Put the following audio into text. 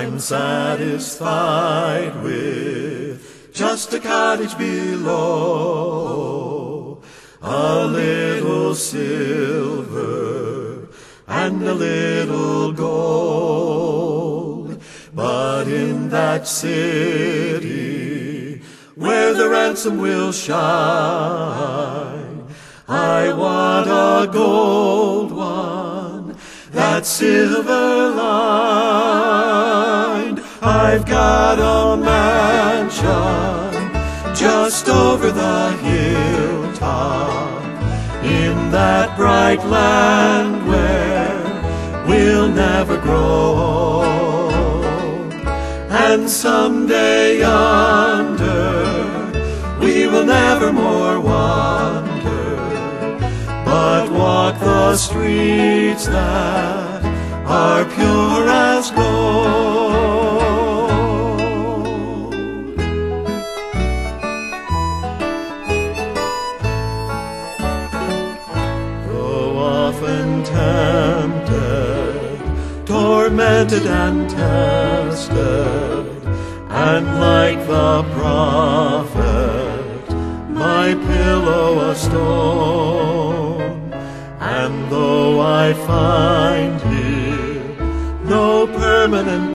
I'm satisfied with just a cottage below, a little silver and a little gold. But in that city where the ransom will shine, I want a gold one that's silver lined. I've got a mansion just over the hilltop in that bright land where we'll never grow old. And someday yonder we will never more wander, but walk the streets that are pure as gold. Though often tempted, tormented and tested, and like the prophet, my pillow a stone. And though I find here no permanent